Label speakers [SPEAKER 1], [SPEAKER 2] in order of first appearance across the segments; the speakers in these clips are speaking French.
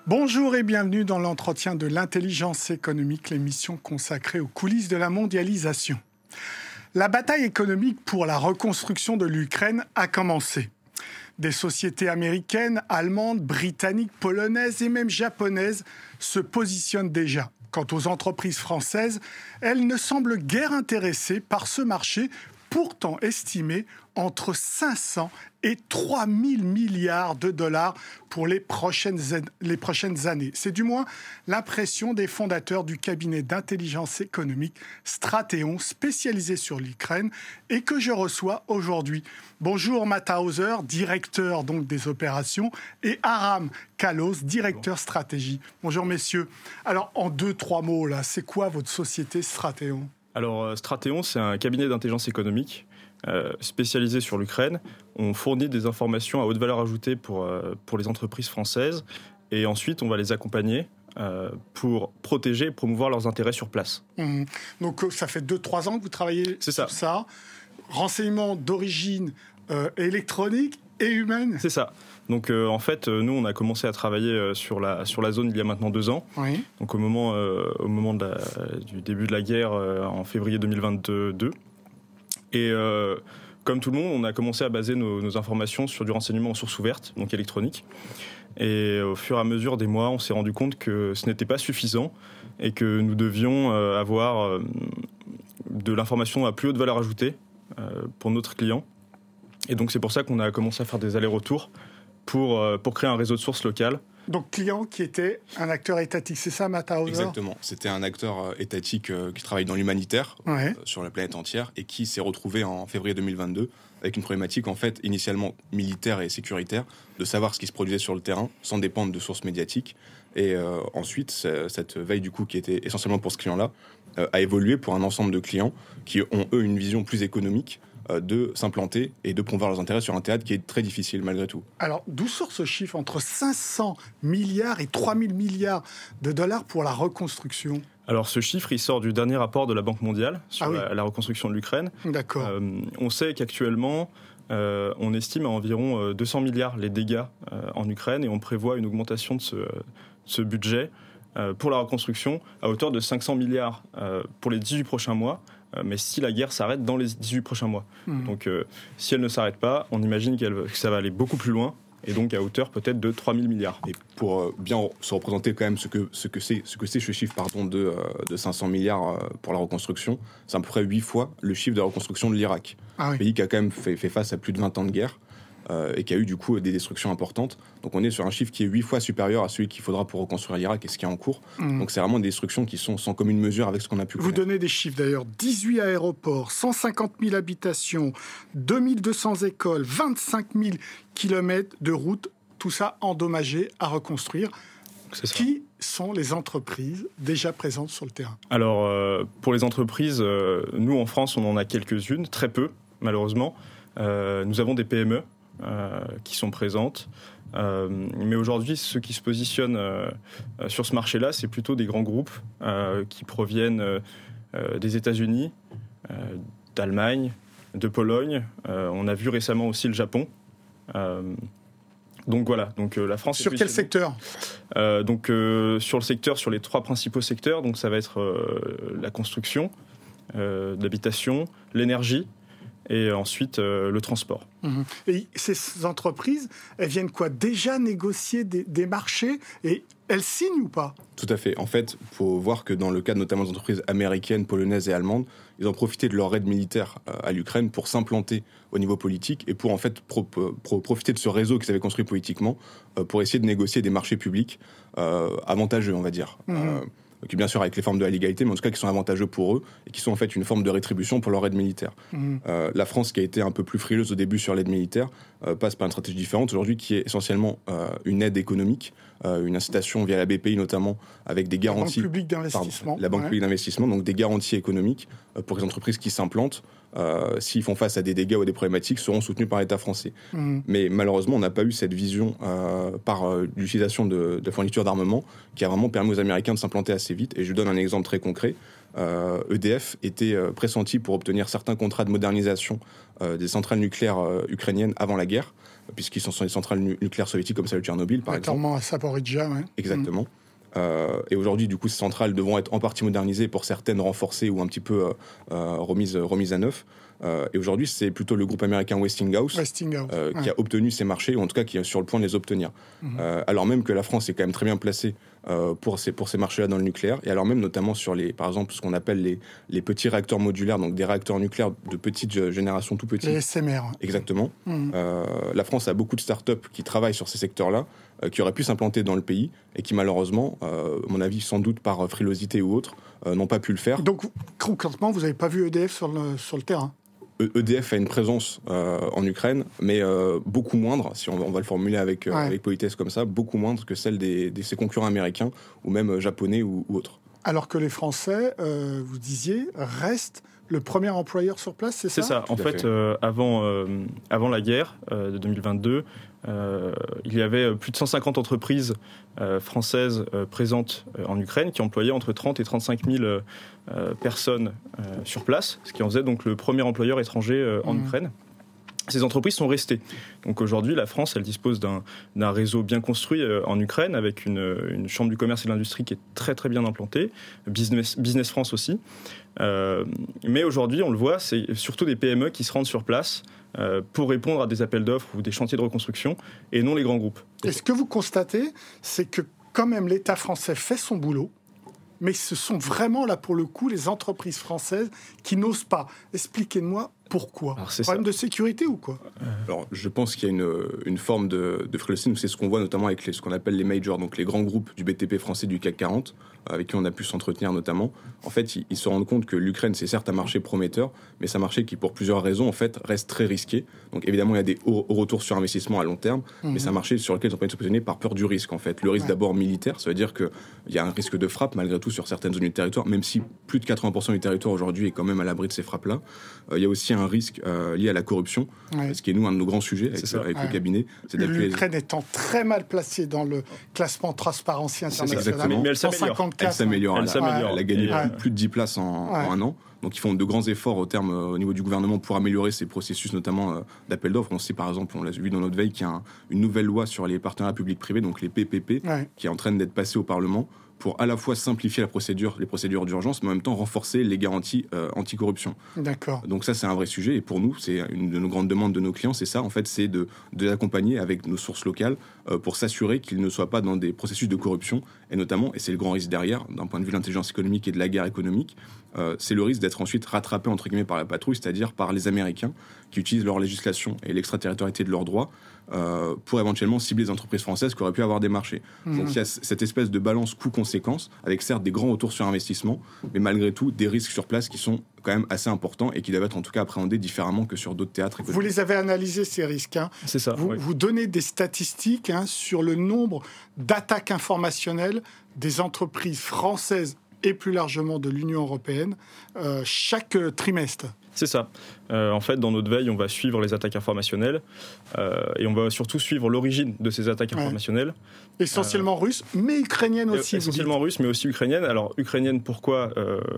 [SPEAKER 1] Bonjour et bienvenue dans l'entretien de l'intelligence économique, l'émission consacrée aux coulisses de la mondialisation. La bataille économique pour la reconstruction de l'Ukraine a commencé. Des sociétés américaines, allemandes, britanniques, polonaises et même japonaises se positionnent déjà. Quant aux entreprises françaises, elles ne semblent guère intéressées par ce marché, pourtant estimé entre 500 et 3 000 milliards de dollars pour les prochaines années. C'est du moins l'impression des fondateurs du cabinet d'intelligence économique Stratéon, spécialisé sur l'Ukraine, et que je reçois aujourd'hui. Bonjour Matt Hauser, directeur donc des opérations, et Aram Kalos, directeur stratégie. Bonjour messieurs. Alors en 2-3 mots, là, c'est quoi votre société Stratéon ?
[SPEAKER 2] Alors Stratéon, c'est un cabinet d'intelligence économique spécialisé sur l'Ukraine. On fournit des informations à haute valeur ajoutée pour les entreprises françaises et ensuite on va les accompagner pour protéger et promouvoir leurs intérêts sur place.
[SPEAKER 1] Donc ça fait 2-3 ans que vous travaillez sur ça. Renseignements d'origine électronique et humaine.
[SPEAKER 2] C'est ça. Donc en fait, nous on a commencé à travailler sur la zone il y a maintenant 2 ans.
[SPEAKER 1] Oui.
[SPEAKER 2] Donc au moment du début de la guerre en février 2022. Et comme tout le monde, on a commencé à baser nos informations sur du renseignement en source ouverte, donc électronique. Et au fur et à mesure des mois, on s'est rendu compte que ce n'était pas suffisant et que nous devions avoir de l'information à plus haute valeur ajoutée pour notre client. Et donc c'est pour ça qu'on a commencé à faire des allers-retours pour créer un réseau de sources locales.
[SPEAKER 1] Donc client qui était un acteur étatique, c'est ça Matt Hauser ?
[SPEAKER 3] Exactement, c'était un acteur étatique qui travaille dans l'humanitaire sur la planète entière et qui s'est retrouvé en février 2022 avec une problématique en fait initialement militaire et sécuritaire, de savoir ce qui se produisait sur le terrain sans dépendre de sources médiatiques. Et ensuite, cette veille du coup qui était essentiellement pour ce client-là a évolué pour un ensemble de clients qui ont eux une vision plus économique de s'implanter et de promouvoir leurs intérêts sur un théâtre qui est très difficile malgré tout.
[SPEAKER 1] Alors, d'où sort ce chiffre entre 500 milliards et 3 000 milliards de dollars pour la reconstruction ?
[SPEAKER 2] Alors ce chiffre, il sort du dernier rapport de la Banque mondiale sur la reconstruction de l'Ukraine.
[SPEAKER 1] D'accord.
[SPEAKER 2] On sait qu'actuellement, on estime à environ 200 milliards les dégâts en Ukraine et on prévoit une augmentation de ce budget pour la reconstruction à hauteur de 500 milliards pour les 18 prochains mois. Mais si la guerre s'arrête dans les 18 prochains mois. Donc si elle ne s'arrête pas, on imagine que ça va aller beaucoup plus loin, et donc à hauteur peut-être de 3 000 milliards.
[SPEAKER 3] Et pour bien se représenter quand même ce que c'est ce chiffre de 500 milliards pour la reconstruction, c'est à peu près 8 fois le chiffre de la reconstruction de l'Irak. Un pays qui a quand même fait face à plus de 20 ans de guerre et qui a eu du coup des destructions importantes. Donc on est sur un chiffre qui est 8 fois supérieur à celui qu'il faudra pour reconstruire l'Irak et ce qui est en cours. Donc c'est vraiment des destructions qui sont sans commune mesure avec ce qu'on a pu connaître.
[SPEAKER 1] Vous donnez des chiffres d'ailleurs, 18 aéroports, 150 000 habitations, 2200 écoles, 25 000 kilomètres de routes, tout ça endommagé à reconstruire. Qui sont les entreprises déjà présentes sur le terrain ?
[SPEAKER 2] Alors pour les entreprises, nous en France on en a quelques-unes, très peu malheureusement. Nous avons des PME qui sont présentes. Mais aujourd'hui, ceux qui se positionnent sur ce marché-là, c'est plutôt des grands groupes qui proviennent des États-Unis, d'Allemagne, de Pologne. On a vu récemment aussi le Japon. Donc voilà, la France...
[SPEAKER 1] Sur quel secteur ?
[SPEAKER 2] Sur le secteur, sur les 3 principaux secteurs, donc ça va être la construction, l'habitation, l'énergie, et ensuite le transport.
[SPEAKER 1] Et ces entreprises, elles viennent déjà négocier des marchés et elles signent ou pas ?
[SPEAKER 3] Tout à fait. En fait, il faut voir que dans le cadre notamment des entreprises américaines, polonaises et allemandes, ils ont profité de leur aide militaire à l'Ukraine pour s'implanter au niveau politique et pour en fait profiter de ce réseau qu'ils avaient construit politiquement pour essayer de négocier des marchés publics avantageux, on va dire. Qui bien sûr avec les formes de la légalité, mais en tout cas qui sont avantageux pour eux et qui sont en fait une forme de rétribution pour leur aide militaire. La France, qui a été un peu plus frileuse au début sur l'aide militaire, passe par une stratégie différente aujourd'hui qui est essentiellement une aide économique, une incitation via la BPI notamment, avec des garanties...
[SPEAKER 1] La Banque publique d'investissement.
[SPEAKER 3] La Banque publique d'investissement, donc des garanties économiques pour les entreprises qui s'implantent, s'ils font face à des dégâts ou à des problématiques, seront soutenus par l'État français. Mais malheureusement, on n'a pas eu cette vision par l'utilisation de fournitures d'armement qui a vraiment permis aux Américains de s'implanter assez vite. Et je vous donne un exemple très concret. EDF était pressenti pour obtenir certains contrats de modernisation des centrales nucléaires ukrainiennes avant la guerre. puisqu'ils sont sur les centrales nucléaires soviétiques comme celle de Tchernobyl, par exemple.
[SPEAKER 1] Notamment à Zaporizhzhia, ouais.
[SPEAKER 3] Exactement. Et aujourd'hui, du coup, ces centrales devront être en partie modernisées, pour certaines renforcées ou un petit peu remises à neuf. Et aujourd'hui, c'est plutôt le groupe américain Westinghouse qui a obtenu ces marchés, ou en tout cas qui est sur le point de les obtenir. Alors même que la France est quand même très bien placée pour ces marchés-là dans le nucléaire, et alors même notamment sur par exemple, ce qu'on appelle les petits réacteurs modulaires, donc des réacteurs nucléaires de petite génération, tout petits.
[SPEAKER 1] Les SMR.
[SPEAKER 3] Exactement. La France a beaucoup de start-up qui travaillent sur ces secteurs-là, qui auraient pu s'implanter dans le pays, et qui malheureusement, à mon avis, sans doute par frilosité ou autre, n'ont pas pu le faire.
[SPEAKER 1] Donc, concrètement, vous n'avez pas vu EDF sur le terrain?
[SPEAKER 3] EDF a une présence en Ukraine, mais beaucoup moindre, si on va le formuler avec politesse comme ça, beaucoup moindre que celle de ses concurrents américains, ou même japonais ou autres.
[SPEAKER 1] Alors que les Français, vous disiez, restent le premier employeur sur place, c'est ça?
[SPEAKER 2] C'est ça. En fait, avant la guerre de 2022, il y avait plus de 150 entreprises françaises présentes en Ukraine qui employaient entre 30 et 35 000 personnes sur place, ce qui en faisait donc le premier employeur étranger en Ukraine. Ces entreprises sont restées. Donc aujourd'hui, la France, elle dispose d'un réseau bien construit en Ukraine, avec une chambre du commerce et de l'industrie qui est très très bien implantée, Business France aussi. Mais aujourd'hui, on le voit, c'est surtout des PME qui se rendent sur place pour répondre à des appels d'offres ou des chantiers de reconstruction, et non les grands groupes.
[SPEAKER 1] Et ce que vous constatez, c'est que quand même l'État français fait son boulot, mais ce sont vraiment, là, pour le coup, les entreprises françaises qui n'osent pas. Expliquez-moi pourquoi. Problème de sécurité ou quoi?
[SPEAKER 3] Alors, je pense qu'il y a une forme de frilosité. C'est ce qu'on voit notamment avec ce qu'on appelle les majors, donc les grands groupes du BTP français du CAC 40, avec qui on a pu s'entretenir notamment. En fait, ils se rendent compte que l'Ukraine, c'est certes un marché prometteur, mais c'est un marché qui, pour plusieurs raisons, en fait, reste très risqué. Donc, évidemment, il y a des hauts retours sur investissement à long terme, mais c'est un marché sur lequel ils ont pas envie de se positionner par peur du risque, en fait. Le risque d'abord militaire, ça veut dire qu'il y a un risque de frappe, malgré tout, sur certaines zones du territoire, même si plus de 80% du territoire aujourd'hui est quand même à l'abri de ces frappes-là. Il y a aussi un risque lié à la corruption, ce qui est, nous, un de nos grands sujets avec le cabinet. C'est
[SPEAKER 1] l'Ukraine étant très mal placée dans le classement Transparency International.
[SPEAKER 2] Mais elle s'améliore.
[SPEAKER 3] Elle a gagné plus de 10 places en un an. Donc ils font de grands efforts au niveau du gouvernement pour améliorer ces processus, notamment d'appel d'offres. On sait par exemple, on l'a vu dans notre veille, qu'il y a une nouvelle loi sur les partenariats publics-privés, donc les PPP, qui est en train d'être passée au Parlement, pour à la fois simplifier les procédures d'urgence, mais en même temps renforcer les garanties anticorruption.
[SPEAKER 1] D'accord.
[SPEAKER 3] Donc ça, c'est un vrai sujet, et pour nous, c'est une de nos grandes demandes de nos clients, c'est ça, en fait, c'est de les accompagner avec nos sources locales pour s'assurer qu'ils ne soient pas dans des processus de corruption, et notamment, et c'est le grand risque derrière, d'un point de vue de l'intelligence économique et de la guerre économique, c'est le risque d'être ensuite rattrapé, entre guillemets, par la patrouille, c'est-à-dire par les Américains qui utilisent leur législation et l'extraterritorialité de leurs droits pour éventuellement cibler les entreprises françaises qui auraient pu avoir des marchés. Donc il y a cette espèce de balance coût-conséquence, avec certes des grands retours sur investissement, mais malgré tout des risques sur place qui sont quand même assez importants et qui doivent être en tout cas appréhendés différemment que sur d'autres théâtres économiques.
[SPEAKER 1] Vous les avez analysés, ces risques, hein.
[SPEAKER 2] C'est ça.
[SPEAKER 1] Vous donnez des statistiques sur le nombre d'attaques informationnelles des entreprises françaises et plus largement de l'Union européenne chaque trimestre.
[SPEAKER 2] C'est ça. En fait, dans notre veille, on va suivre les attaques informationnelles et on va surtout suivre l'origine de ces attaques informationnelles.
[SPEAKER 1] Essentiellement russes, mais ukrainiennes aussi.
[SPEAKER 2] Essentiellement russes, mais aussi ukrainiennes. Alors, ukrainiennes, pourquoi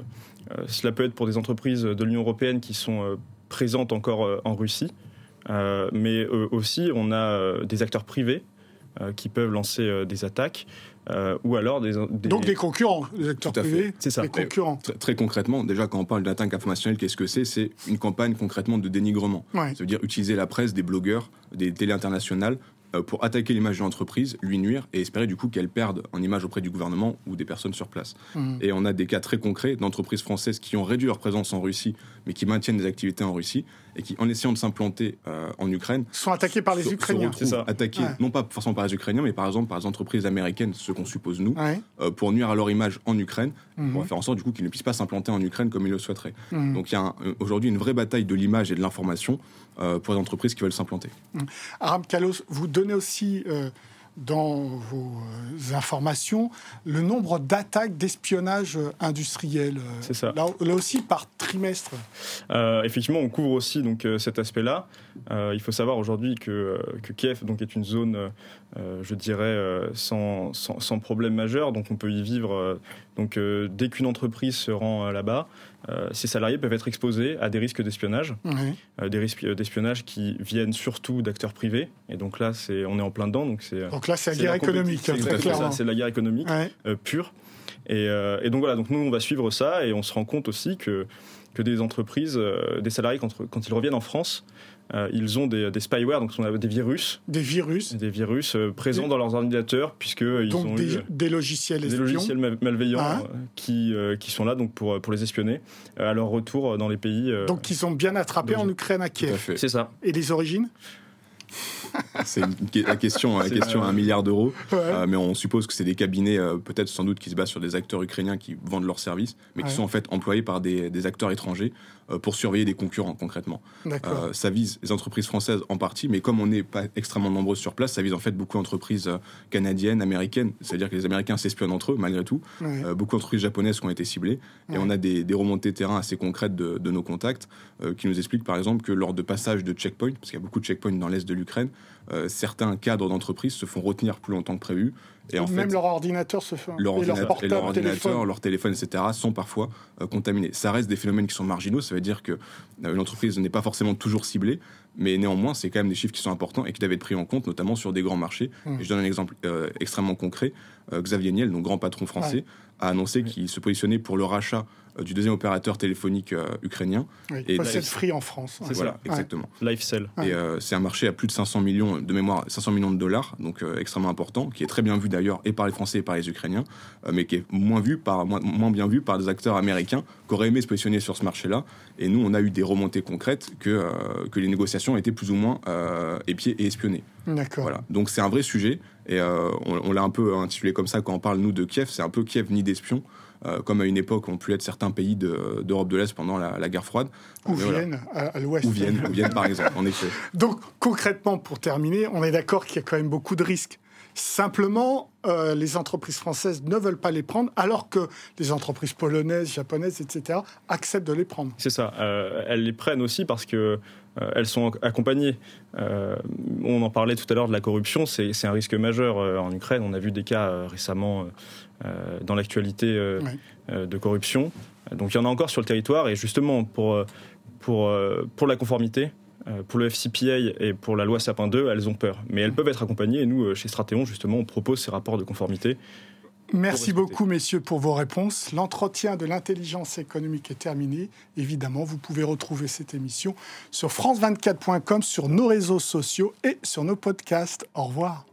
[SPEAKER 2] cela peut être pour des entreprises de l'Union européenne qui sont présentes encore en Russie. Mais aussi, on a des acteurs privés qui peuvent lancer des attaques. Ou alors
[SPEAKER 1] Donc des concurrents, des acteurs privés,
[SPEAKER 2] c'est ça.
[SPEAKER 1] Des concurrents.
[SPEAKER 3] Très concrètement, déjà quand on parle d'attaque informationnelle, qu'est-ce que c'est? C'est une campagne concrètement de dénigrement. Ça veut dire utiliser la presse, des blogueurs, des télés internationales pour attaquer l'image de l'entreprise, lui nuire et espérer du coup qu'elle perde en image auprès du gouvernement ou des personnes sur place. Et on a des cas très concrets d'entreprises françaises qui ont réduit leur présence en Russie mais qui maintiennent des activités en Russie et qui, en essayant de s'implanter en Ukraine,
[SPEAKER 1] sont attaqués par les Ukrainiens.
[SPEAKER 2] C'est ça.
[SPEAKER 3] Attaqués non pas forcément par les Ukrainiens mais par exemple par les entreprises américaines, ce qu'on suppose nous, pour nuire à leur image en Ukraine, pour faire en sorte du coup qu'ils ne puissent pas s'implanter en Ukraine comme ils le souhaiteraient. Donc il y a aujourd'hui une vraie bataille de l'image et de l'information pour les entreprises qui veulent s'implanter.
[SPEAKER 1] Aram Kalos, vous donnez aussi dans vos informations le nombre d'attaques d'espionnage industriel.
[SPEAKER 2] C'est ça.
[SPEAKER 1] Là aussi par trimestre.
[SPEAKER 2] Effectivement, on couvre aussi donc cet aspect-là. Il faut savoir aujourd'hui que Kiev donc est une zone, je dirais, sans problème majeur. Donc on peut y vivre. Donc dès qu'une entreprise se rend là-bas, ces salariés peuvent être exposés à des risques d'espionnage, des risques d'espionnage qui viennent surtout d'acteurs privés. Et donc là, on est en plein dedans. Donc
[SPEAKER 1] là, c'est la guerre économique.
[SPEAKER 2] C'est la guerre économique pure. Et donc voilà, donc nous, on va suivre ça et on se rend compte aussi que des entreprises, des salariés, quand ils reviennent en France, ils ont des spyware, donc on a des virus. Des virus présents dans leurs ordinateurs, puisqu'ils ont
[SPEAKER 1] des logiciels espions.
[SPEAKER 2] Des logiciels malveillants qui sont là donc pour les espionner à leur retour dans les pays.
[SPEAKER 1] Donc ils ont bien attrapé en Ukraine, à Kiev.
[SPEAKER 2] C'est ça.
[SPEAKER 1] Et les origines ?
[SPEAKER 3] C'est la question à 1 milliard d'euros, mais on suppose que c'est des cabinets, peut-être sans doute, qui se basent sur des acteurs ukrainiens qui vendent leurs services, mais qui sont en fait employés par des acteurs étrangers pour surveiller des concurrents concrètement. Ça vise les entreprises françaises en partie, mais comme on n'est pas extrêmement nombreux sur place, ça vise en fait beaucoup d'entreprises canadiennes, américaines, c'est-à-dire que les Américains s'espionnent entre eux malgré tout, beaucoup d'entreprises japonaises qui ont été ciblées, et on a des remontées terrain assez concrètes de nos contacts qui nous expliquent par exemple que lors de passage de checkpoints, parce qu'il y a beaucoup de checkpoints dans l'est de l'Ukraine, certains cadres d'entreprises se font retenir plus longtemps que prévu. Et en
[SPEAKER 1] même
[SPEAKER 3] fait,
[SPEAKER 1] leur ordinateur se fait.
[SPEAKER 3] Leur ordinateur, leur téléphone, etc., sont parfois contaminés. Ça reste des phénomènes qui sont marginaux. Ça veut dire qu'une entreprise n'est pas forcément toujours ciblée, mais néanmoins, c'est quand même des chiffres qui sont importants et qui doivent être pris en compte, notamment sur des grands marchés. Et je donne un exemple extrêmement concret. Xavier Niel, donc grand patron français, a annoncé qu'il se positionnait pour le rachat du deuxième opérateur téléphonique ukrainien.
[SPEAKER 1] Et possède Free en France.
[SPEAKER 3] Voilà, exactement.
[SPEAKER 2] LifeCell.
[SPEAKER 3] Et c'est un marché à plus de 500 millions de mémoire, 500 millions de dollars, donc extrêmement important, qui est très bien vu d'ailleurs et par les Français et par les Ukrainiens, mais qui est moins bien vu par des acteurs américains qui auraient aimé se positionner sur ce marché-là. Et nous, on a eu des remontées concrètes que les négociations étaient plus ou moins épiées et espionnées.
[SPEAKER 1] D'accord.
[SPEAKER 3] Voilà. Donc c'est un vrai sujet, et on l'a un peu intitulé comme ça quand on parle, nous, de Kiev. C'est un peu Kiev nid d'espions. Comme à une époque ont pu être certains pays d'Europe de l'Est pendant la guerre froide.
[SPEAKER 1] Ou Vienne, à l'ouest.
[SPEAKER 3] Ou Vienne, par exemple, en effet.
[SPEAKER 1] Donc, concrètement, pour terminer, on est d'accord qu'il y a quand même beaucoup de risques. Simplement, les entreprises françaises ne veulent pas les prendre, alors que les entreprises polonaises, japonaises, etc., acceptent de les prendre.
[SPEAKER 2] C'est ça. Elles les prennent aussi parce qu'elles sont accompagnées. On en parlait tout à l'heure de la corruption, c'est un risque majeur en Ukraine. On a vu des cas récemment dans l'actualité de corruption. Donc il y en a encore sur le territoire, et justement pour la conformité, pour le FCPA et pour la loi Sapin 2, elles ont peur. Mais elles peuvent être accompagnées, et nous, chez Stratéon, justement, on propose ces rapports de conformité.
[SPEAKER 1] Merci beaucoup, messieurs, pour vos réponses. L'entretien de l'intelligence économique est terminé. Évidemment, vous pouvez retrouver cette émission sur france24.com, sur nos réseaux sociaux et sur nos podcasts. Au revoir.